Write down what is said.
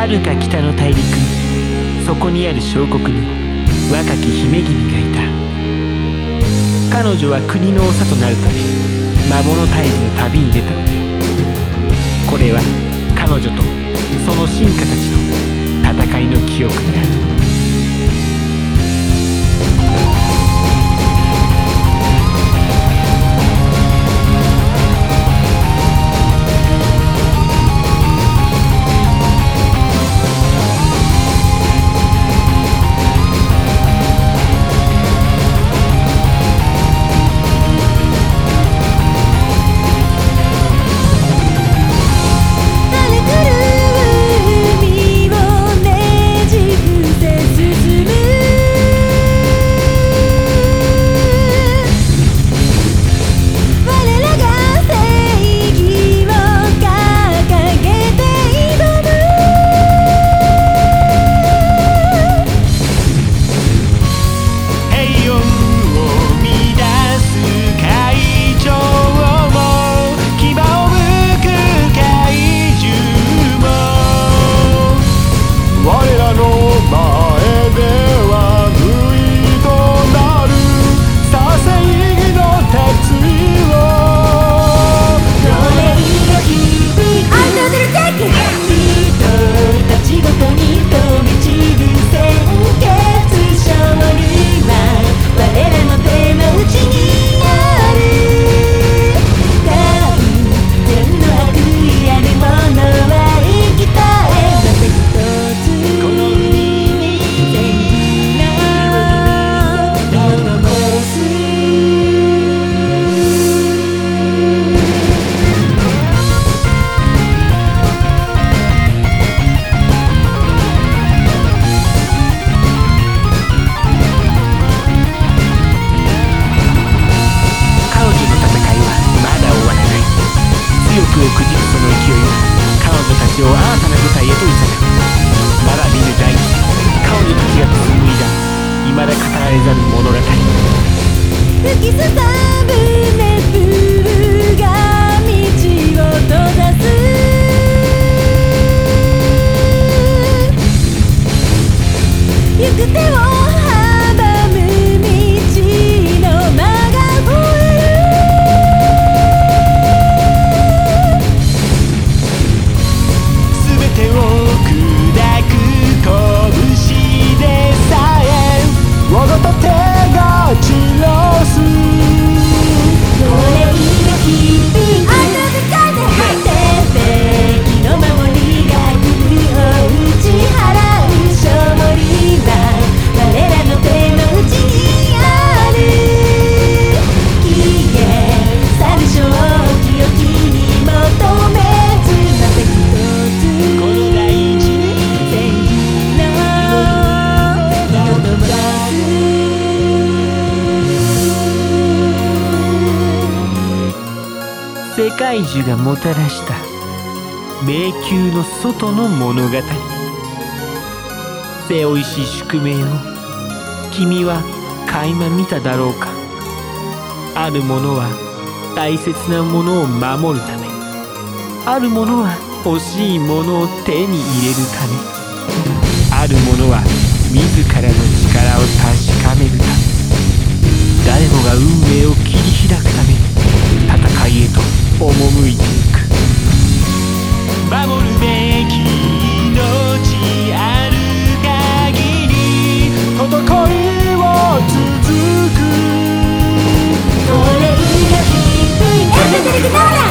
遥か北の大陸、そこにある小国に若き姫君がいた。彼女は国の長となるため魔物退治の旅に出たので、これは彼女とその臣下たちの戦いの記憶である。をくじくその勢いは彼女たちを新たな舞台へと誘う。まだ見ぬ大地、彼女たちが紡いだ未だ語られざる物語。 吹きすさぶ熱風が道を閉ざす。行く手を阻む道の間が吠える。 全てを砕く拳でさえ我が盾が散らす。 これ以上響く風正義の守りが首を打ち払う。勝利は我らの手の内にある。消え去る正気を気に求めず、また一つこの大地に正義の身を飛ばす。 世界樹がもたらした迷宮の外の物語。背負いし宿命を君は垣間見ただろうか。あるものは大切なものを守るため、あるものは欲しいものを手に入れるため、あるものは自らの力を確かめるため、誰もが運命を切り開くために戦いへと赴いていく。守るべき命ある限り戦いは続く。 これ以上響く風